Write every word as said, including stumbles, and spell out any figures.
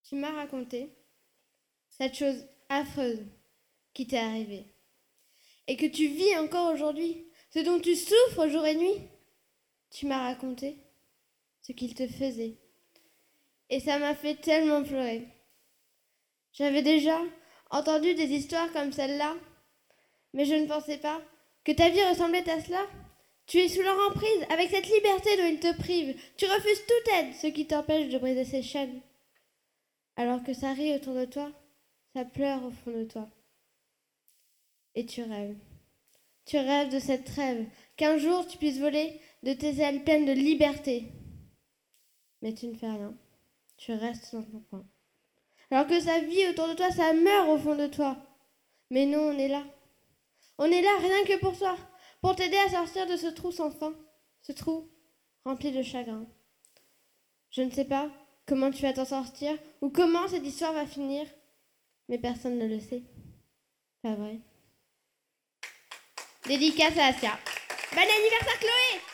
Tu m'as raconté cette chose affreuse qui t'est arrivée et que tu vis encore aujourd'hui, ce dont tu souffres jour et nuit. Tu m'as raconté ce qu'il te faisait et ça m'a fait tellement pleurer. J'avais déjà entendu des histoires comme celle-là, mais je ne pensais pas que ta vie ressemblait à cela. Tu es sous leur emprise, avec cette liberté dont ils te privent. Tu refuses toute aide, ce qui t'empêche de briser ces chaînes. Alors que ça rit autour de toi, ça pleure au fond de toi. Et tu rêves. Tu rêves de cette rêve, qu'un jour tu puisses voler de tes ailes pleines de liberté. Mais tu ne fais rien. Tu restes dans ton coin. Alors que ça vit autour de toi, ça meurt au fond de toi. Mais nous, on est là. On est là rien que pour toi, pour t'aider à sortir de ce trou sans fin, ce trou rempli de chagrin. Je ne sais pas comment tu vas t'en sortir ou comment cette histoire va finir, mais personne ne le sait. Pas vrai? Dédicace à Asia. Bon anniversaire Chloé!